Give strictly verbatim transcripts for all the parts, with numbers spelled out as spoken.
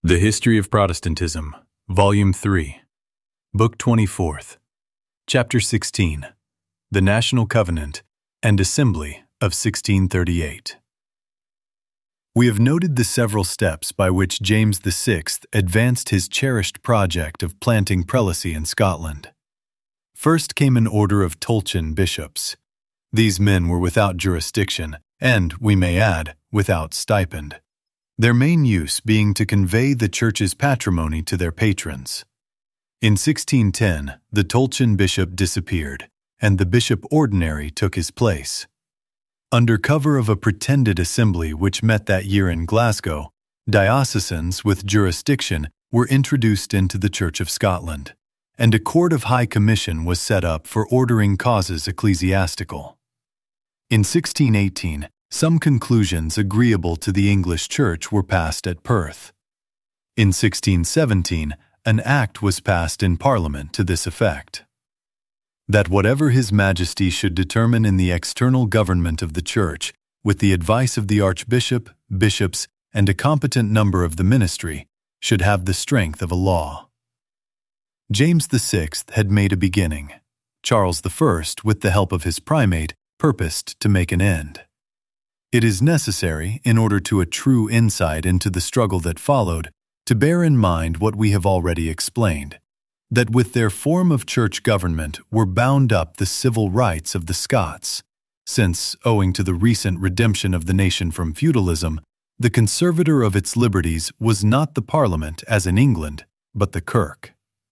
The History of Protestantism, Volume three, Book twenty-fourth, Chapter sixteen, The National Covenant and Assembly of sixteen thirty-eight. We have noted the several steps by which James the Sixth advanced his cherished project of planting prelacy in Scotland. First came an order of Tolchan bishops. These men were without jurisdiction and, we may add, without stipend, their main use being to convey the Church's patrimony to their patrons. In sixteen ten, the Tolchan bishop disappeared, and the bishop ordinary took his place. Under cover of a pretended assembly which met that year in Glasgow, diocesans with jurisdiction were introduced into the Church of Scotland, and a court of high commission was set up for ordering causes ecclesiastical. In sixteen eighteen, some conclusions agreeable to the English Church were passed at Perth. In sixteen seventeen, an act was passed in Parliament to this effect: that whatever His Majesty should determine in the external government of the Church, with the advice of the Archbishop, bishops, and a competent number of the ministry, should have the strength of a law. James the Sixth had made a beginning. Charles the First, with the help of his primate, purposed to make an end. It is necessary, in order to a true insight into the struggle that followed, to bear in mind what we have already explained, that with their form of church government were bound up the civil rights of the Scots, since, owing to the recent redemption of the nation from feudalism, the conservator of its liberties was not the Parliament as in England, but the Kirk.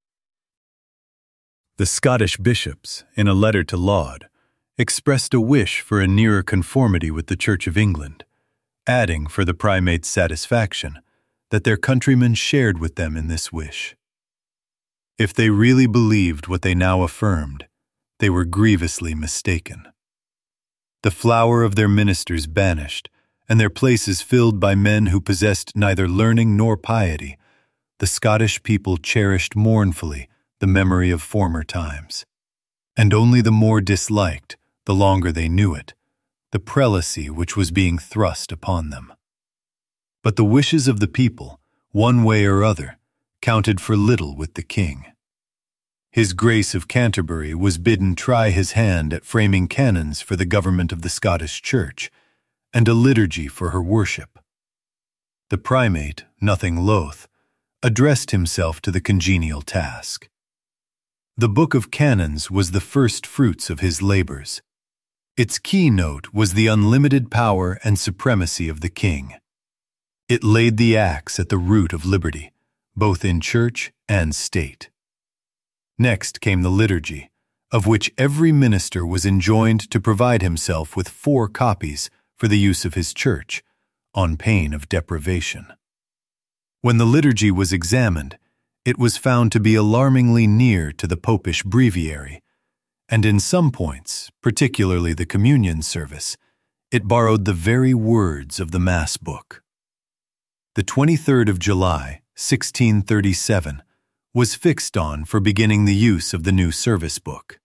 The Scottish bishops, in a letter to Laud, expressed a wish for a nearer conformity with the Church of England, adding for the primate's satisfaction that their countrymen shared with them in this wish. If they really believed what they now affirmed, they were grievously mistaken. The flower of their ministers banished, and their places filled by men who possessed neither learning nor piety, the Scottish people cherished mournfully the memory of former times, and only the more disliked, the longer they knew it, the prelacy which was being thrust upon them. But the wishes of the people, one way or other, counted for little with the king. His Grace of Canterbury was bidden try his hand at framing canons for the government of the Scottish Church, and a liturgy for her worship. The primate, nothing loath, addressed himself to the congenial task. The Book of Canons was the first fruits of his labors. Its keynote was the unlimited power and supremacy of the king. It laid the axe at the root of liberty, both in church and state. Next came the liturgy, of which every minister was enjoined to provide himself with four copies for the use of his church, on pain of deprivation. When the liturgy was examined, it was found to be alarmingly near to the Popish breviary, and in some points, particularly the communion service, it borrowed the very words of the Mass book. The twenty-third of July, sixteen thirty-seven, was fixed on for beginning the use of the new service book.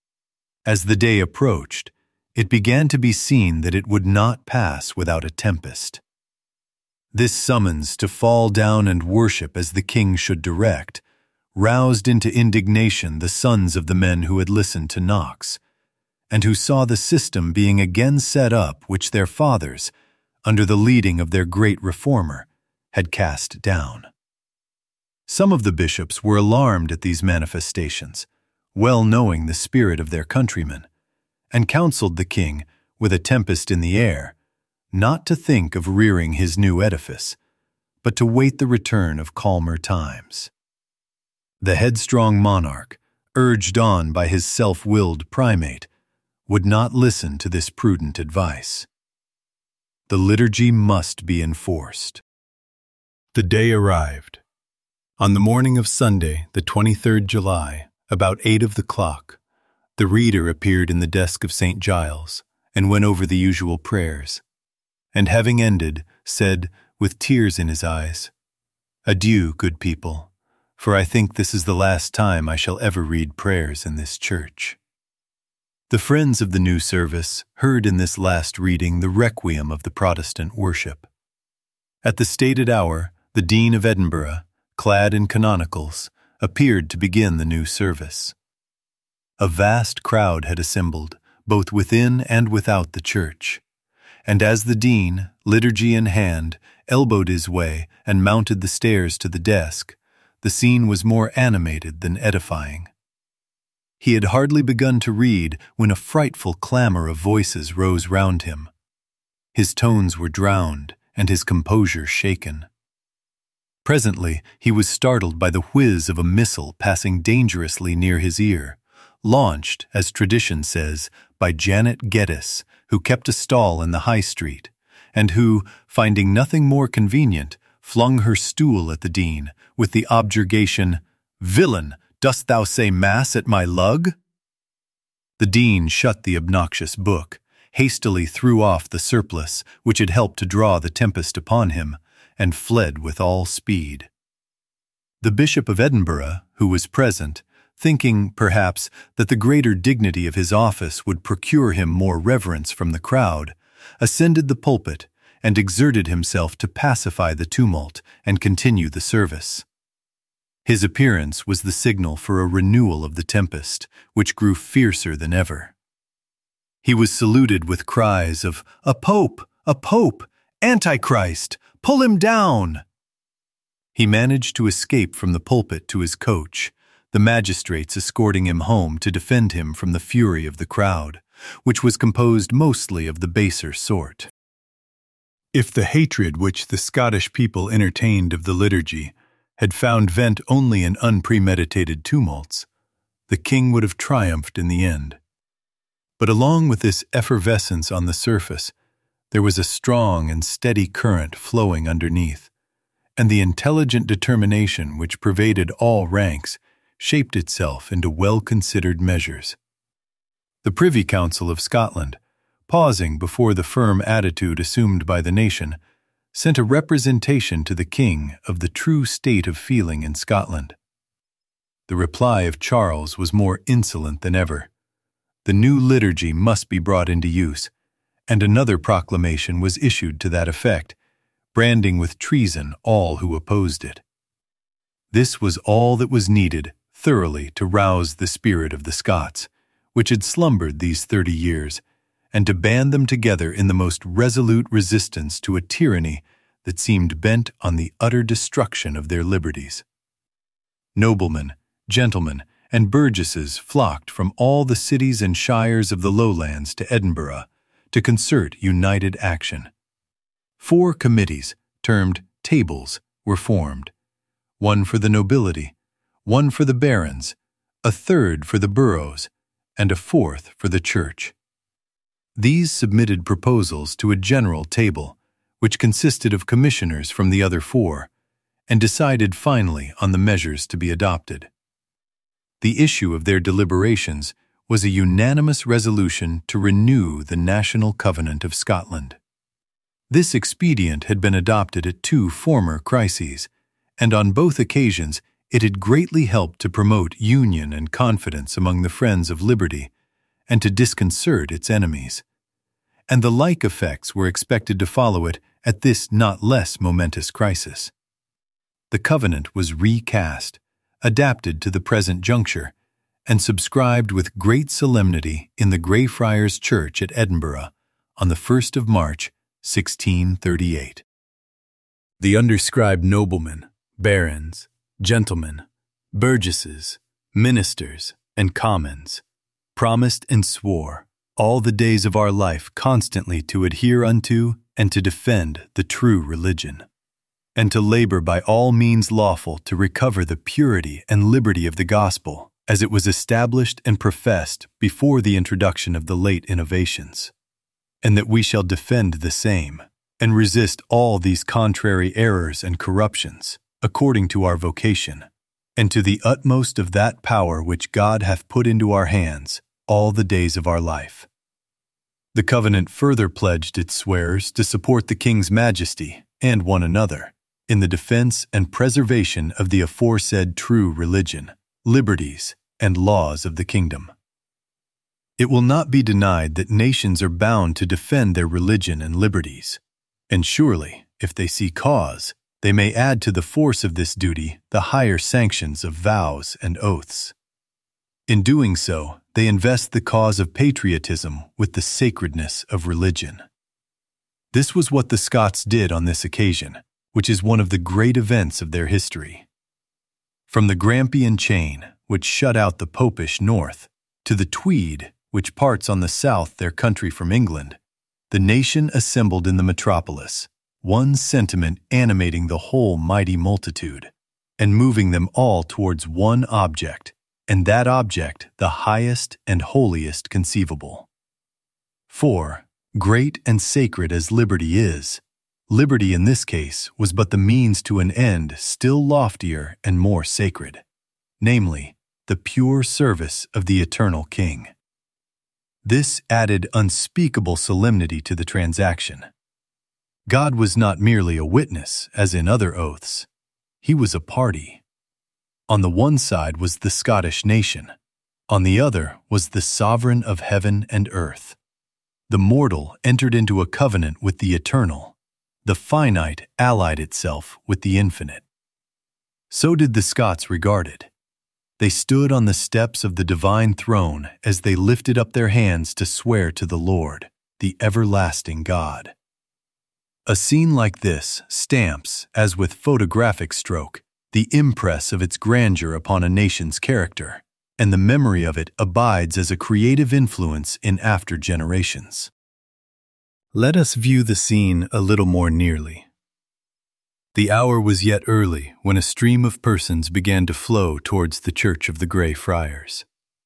As the day approached, it began to be seen that it would not pass without a tempest. This summons to fall down and worship as the king should direct roused into indignation the sons of the men who had listened to Knox, and who saw the system being again set up which their fathers, under the leading of their great reformer, had cast down. Some of the bishops were alarmed at these manifestations, well knowing the spirit of their countrymen, and counseled the king, with a tempest in the air, not to think of rearing his new edifice, but to wait the return of calmer times. The headstrong monarch, urged on by his self-willed primate, would not listen to this prudent advice. The liturgy must be enforced. The day arrived. On the morning of Sunday, the twenty-third of July, about eight of the clock, the reader appeared in the desk of Saint Giles and went over the usual prayers, and having ended, said, with tears in his eyes, "Adieu, good people, for I think this is the last time I shall ever read prayers in this church." The friends of the new service heard in this last reading the requiem of the Protestant worship. At the stated hour, The Dean of Edinburgh, clad in canonicals, appeared to begin the new service. A vast crowd had assembled, both within and without the church, and as the dean, liturgy in hand, elbowed his way and mounted the stairs to the desk, the scene was more animated than edifying. He had hardly begun to read when a frightful clamor of voices rose round him. His tones were drowned and his composure shaken. Presently he was startled by the whiz of a missile passing dangerously near his ear, launched, as tradition says, by Janet Geddes, who kept a stall in the High Street, and who, finding nothing more convenient, flung her stool at the dean, with the objurgation, "Villain, dost thou say mass at my lug?" The dean shut the obnoxious book, hastily threw off the surplice which had helped to draw the tempest upon him, and fled with all speed. The Bishop of Edinburgh, who was present, thinking, perhaps, that the greater dignity of his office would procure him more reverence from the crowd, ascended the pulpit and exerted himself to pacify the tumult and continue the service. His appearance was the signal for a renewal of the tempest, which grew fiercer than ever. He was saluted with cries of, "A pope! A pope! Antichrist! Pull him down!" He managed to escape from the pulpit to his coach, the magistrates escorting him home to defend him from the fury of the crowd, which was composed mostly of the baser sort. If the hatred which the Scottish people entertained of the liturgy had found vent only in unpremeditated tumults, the king would have triumphed in the end. But along with this effervescence on the surface, there was a strong and steady current flowing underneath, and the intelligent determination which pervaded all ranks shaped itself into well-considered measures. The Privy Council of Scotland, pausing before the firm attitude assumed by the nation, sent a representation to the king of the true state of feeling in Scotland. The reply of Charles was more insolent than ever. The new liturgy must be brought into use, and another proclamation was issued to that effect, branding with treason all who opposed it. This was all that was needed thoroughly to rouse the spirit of the Scots, which had slumbered these thirty years, and to band them together in the most resolute resistance to a tyranny that seemed bent on the utter destruction of their liberties. Noblemen, gentlemen, and burgesses flocked from all the cities and shires of the lowlands to Edinburgh to concert united action. Four committees, termed tables, were formed, one for the nobility, one for the barons, a third for the boroughs, and a fourth for the church. These submitted proposals to a general table, which consisted of commissioners from the other four, and decided finally on the measures to be adopted. The issue of their deliberations was a unanimous resolution to renew the national covenant of Scotland. This expedient had been adopted at two former crises, and on both occasions it had greatly helped to promote union and confidence among the friends of liberty, and to disconcert its enemies. And the like effects were expected to follow it at this not less momentous crisis. The covenant was recast, adapted to the present juncture, and subscribed with great solemnity in the Greyfriars Church at Edinburgh on the first of March, sixteen thirty-eight. The underscribed noblemen, barons, gentlemen, burgesses, ministers, and commons promised and swore all the days of our life constantly to adhere unto and to defend the true religion, and to labor by all means lawful to recover the purity and liberty of the gospel as it was established and professed before the introduction of the late innovations, and that we shall defend the same, and resist all these contrary errors and corruptions, according to our vocation, and to the utmost of that power which God hath put into our hands all the days of our life. The covenant further pledged its swearers to support the King's Majesty and one another in the defense and preservation of the aforesaid true religion, liberties, and laws of the kingdom. It will not be denied that nations are bound to defend their religion and liberties, and surely, if they see cause, they may add to the force of this duty the higher sanctions of vows and oaths. In doing so, they invest the cause of patriotism with the sacredness of religion. This was what the Scots did on this occasion, which is one of the great events of their history. From the Grampian chain, which shut out the Popish north, to the Tweed, which parts on the south their country from England, the nation assembled in the metropolis, one sentiment animating the whole mighty multitude, and moving them all towards one object, and that object the highest and holiest conceivable. For, great and sacred as liberty is, liberty in this case was but the means to an end still loftier and more sacred, namely, the pure service of the eternal King. This added unspeakable solemnity to the transaction. God was not merely a witness, as in other oaths. He was a party. On the one side was the Scottish nation. On the other was the sovereign of heaven and earth. The mortal entered into a covenant with the eternal. The finite allied itself with the infinite. So did the Scots regard it. They stood on the steps of the divine throne as they lifted up their hands to swear to the Lord, the everlasting God. A scene like this stamps, as with photographic stroke, the impress of its grandeur upon a nation's character, and the memory of it abides as a creative influence in after generations. Let us view the scene a little more nearly. The hour was yet early when a stream of persons began to flow towards the Church of the Grey Friars.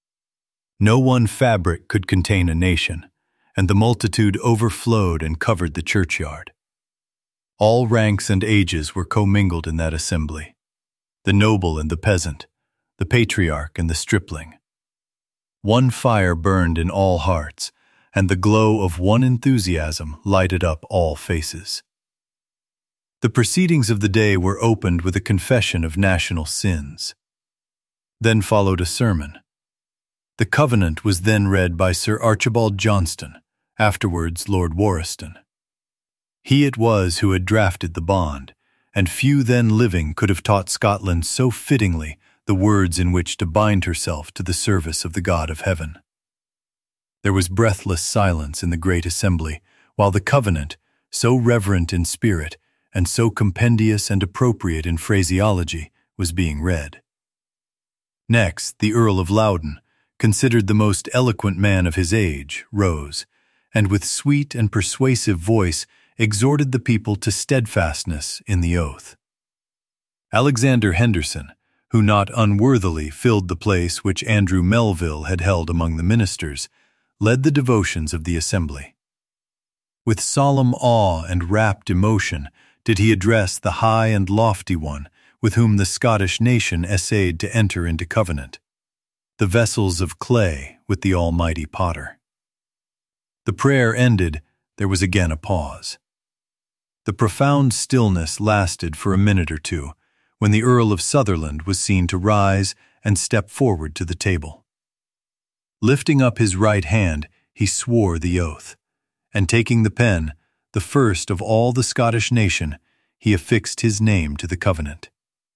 No one fabric could contain a nation, and the multitude overflowed and covered the churchyard. All ranks and ages were commingled in that assembly, the noble and the peasant, the patriarch and the stripling. One fire burned in all hearts, and the glow of one enthusiasm lighted up all faces. The proceedings of the day were opened with a confession of national sins. Then followed a sermon. The covenant was then read by Sir Archibald Johnston, afterwards Lord Warriston. He it was who had drafted the bond, and few then living could have taught Scotland so fittingly the words in which to bind herself to the service of the God of heaven. There was breathless silence in the great assembly, while the covenant, so reverent in spirit, and so compendious and appropriate in phraseology, was being read. Next, the Earl of Loudon, considered the most eloquent man of his age, rose, and with sweet and persuasive voice exhorted the people to steadfastness in the oath. Alexander Henderson, who not unworthily filled the place which Andrew Melville had held among the ministers, led the devotions of the assembly. With solemn awe and rapt emotion did he address the high and lofty one with whom the Scottish nation essayed to enter into covenant, the vessels of clay with the almighty potter. The prayer ended, there was again a pause. The profound stillness lasted for a minute or two, when the Earl of Sutherland was seen to rise and step forward to the table. Lifting up his right hand, he swore the oath, and taking the pen, the first of all the Scottish nation, he affixed his name to the covenant.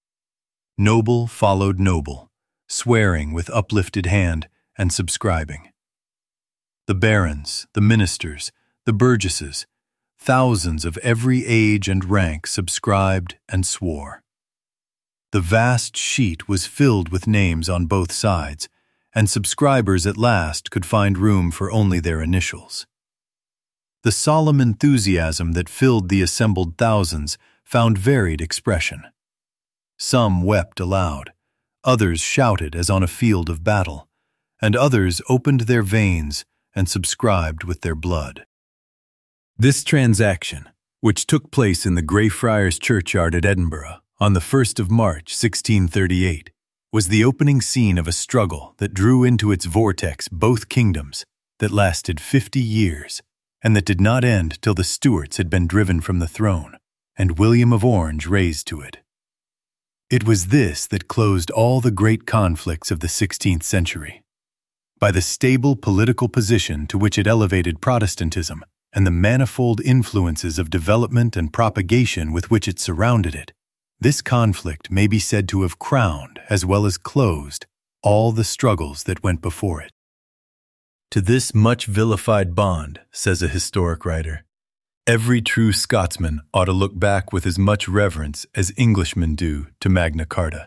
Noble followed noble, swearing with uplifted hand and subscribing. The barons, the ministers, the burgesses, thousands of every age and rank subscribed and swore. The vast sheet was filled with names on both sides, and subscribers at last could find room for only their initials. The solemn enthusiasm that filled the assembled thousands found varied expression. Some wept aloud, others shouted as on a field of battle, and others opened their veins and subscribed with their blood. This transaction, which took place in the Greyfriars Churchyard at Edinburgh on the first of March, sixteen thirty-eight, was the opening scene of a struggle that drew into its vortex both kingdoms, that lasted fifty years, and that did not end till the Stuarts had been driven from the throne, and William of Orange raised to it. It was this that closed all the great conflicts of the sixteenth century. By the stable political position to which it elevated Protestantism, and the manifold influences of development and propagation with which it surrounded it, this conflict may be said to have crowned, as well as closed, all the struggles that went before it. To this much vilified bond, says a historic writer, every true Scotsman ought to look back with as much reverence as Englishmen do to Magna Carta.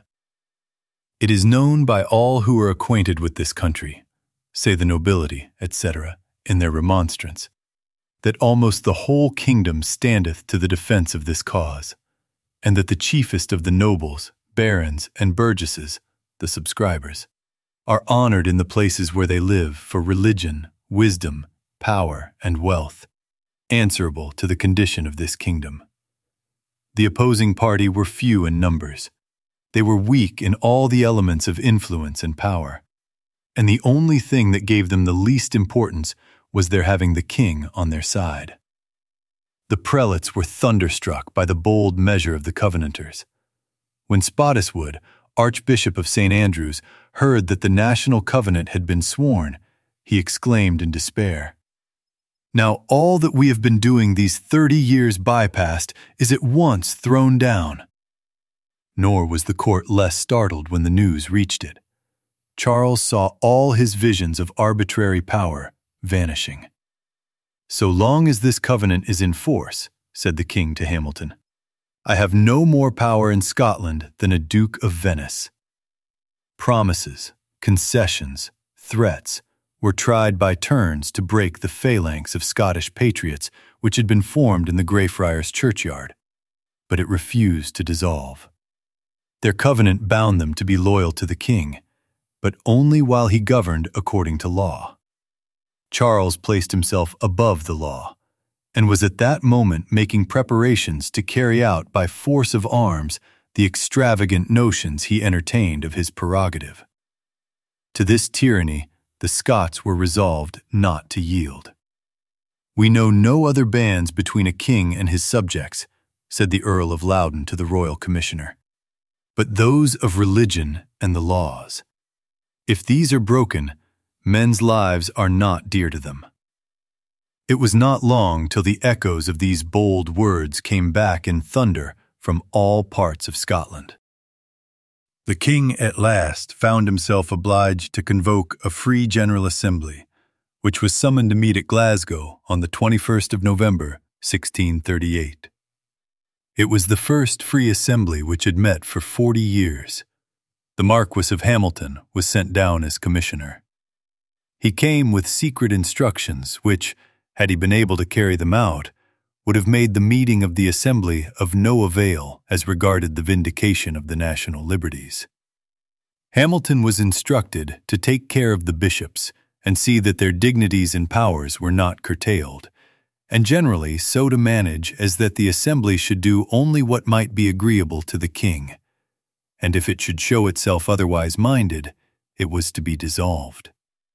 It is known by all who are acquainted with this country, say the nobility, et cetera, in their remonstrance, that almost the whole kingdom standeth to the defense of this cause, and that the chiefest of the nobles, barons, and burgesses, the subscribers, are honored in the places where they live for religion, wisdom, power, and wealth, answerable to the condition of this kingdom. The opposing party were few in numbers. They were weak in all the elements of influence and power, and the only thing that gave them the least importance was their having the king on their side. The prelates were thunderstruck by the bold measure of the Covenanters. When Spottiswoode, Archbishop of Saint Andrews, heard that the national covenant had been sworn, he exclaimed in despair, "Now all that we have been doing these thirty years bypast is at once thrown down." Nor was the court less startled when the news reached it. Charles saw all his visions of arbitrary power vanishing. "So long as this covenant is in force," said the king to Hamilton, "I have no more power in Scotland than a Duke of Venice." Promises, concessions, threats were tried by turns to break the phalanx of Scottish patriots which had been formed in the Greyfriars churchyard, but it refused to dissolve. Their covenant bound them to be loyal to the king, but only while he governed according to law. Charles placed himself above the law, and was at that moment making preparations to carry out by force of arms the extravagant notions he entertained of his prerogative. To this tyranny the Scots were resolved not to yield. "We know no other bands between a king and his subjects," said the Earl of Loudon to the royal commissioner, "but those of religion and the laws. If these are broken, men's lives are not dear to them." It was not long till the echoes of these bold words came back in thunder from all parts of Scotland. The king at last found himself obliged to convoke a free General Assembly, which was summoned to meet at Glasgow on the twenty-first of November, sixteen thirty-eight. It was the first free assembly which had met for forty years. The Marquis of Hamilton was sent down as commissioner. He came with secret instructions which, had he been able to carry them out, would have made the meeting of the assembly of no avail as regarded the vindication of the national liberties. Hamilton was instructed to take care of the bishops and see that their dignities and powers were not curtailed, and generally so to manage as that the assembly should do only what might be agreeable to the king, and if it should show itself otherwise minded, it was to be dissolved.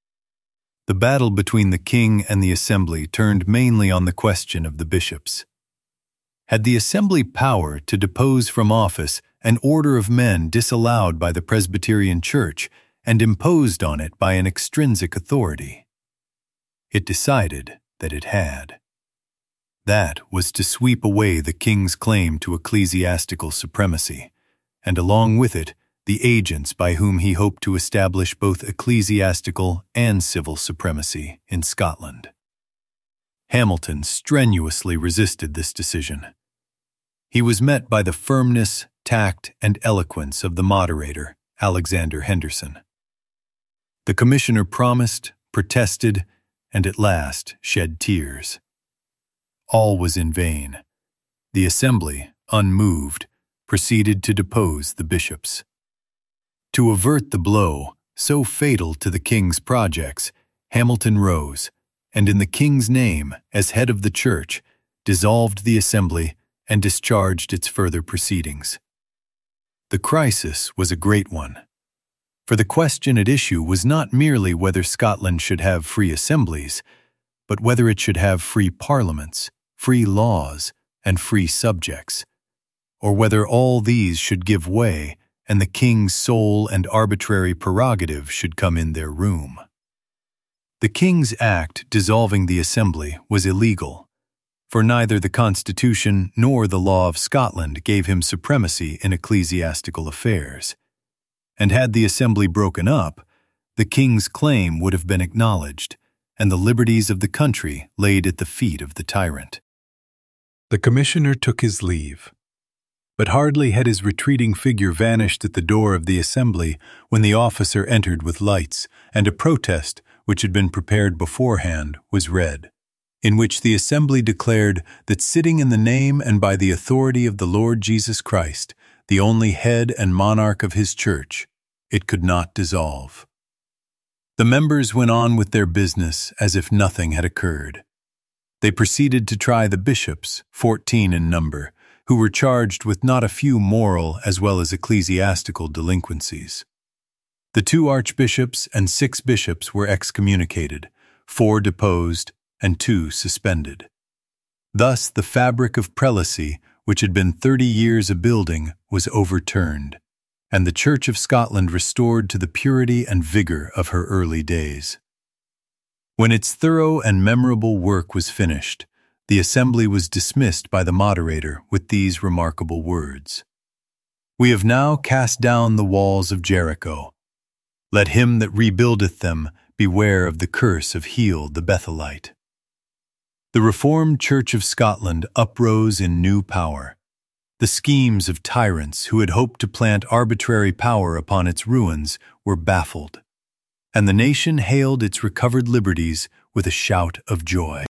The battle between the king and the assembly turned mainly on the question of the bishops. Had the assembly power to depose from office an order of men disallowed by the Presbyterian Church and imposed on it by an extrinsic authority? It decided that it had. That was to sweep away the king's claim to ecclesiastical supremacy, and along with it, the agents by whom he hoped to establish both ecclesiastical and civil supremacy in Scotland. Hamilton strenuously resisted this decision. He was met by the firmness, tact, and eloquence of the moderator, Alexander Henderson. The commissioner promised, protested, and at last shed tears. All was in vain. The assembly, unmoved, proceeded to depose the bishops. To avert the blow, so fatal to the king's projects, Hamilton rose, and in the king's name, as head of the church, dissolved the assembly and discharged its further proceedings. The crisis was a great one, for the question at issue was not merely whether Scotland should have free assemblies, but whether it should have free parliaments, free laws, and free subjects, or whether all these should give way and the king's sole and arbitrary prerogative should come in their room. The King's Act dissolving the Assembly was illegal, for neither the Constitution nor the law of Scotland gave him supremacy in ecclesiastical affairs. And had the Assembly broken up, the King's claim would have been acknowledged, and the liberties of the country laid at the feet of the tyrant. The commissioner took his leave. But hardly had his retreating figure vanished at the door of the Assembly when the officer entered with lights, and a protest, which had been prepared beforehand, was read, in which the Assembly declared that sitting in the name and by the authority of the Lord Jesus Christ, the only head and monarch of his church, it could not dissolve. The members went on with their business as if nothing had occurred. They proceeded to try the bishops, fourteen in number, who were charged with not a few moral as well as ecclesiastical delinquencies. The two archbishops and six bishops were excommunicated, four deposed, and two suspended. Thus the fabric of prelacy, which had been thirty years a building, was overturned, and the Church of Scotland restored to the purity and vigor of her early days. When its thorough and memorable work was finished, the Assembly was dismissed by the moderator with these remarkable words: "We have now cast down the walls of Jericho. Let him that rebuildeth them beware of the curse of Heel the Bethelite." The Reformed Church of Scotland uprose in new power. The schemes of tyrants who had hoped to plant arbitrary power upon its ruins were baffled, and the nation hailed its recovered liberties with a shout of joy.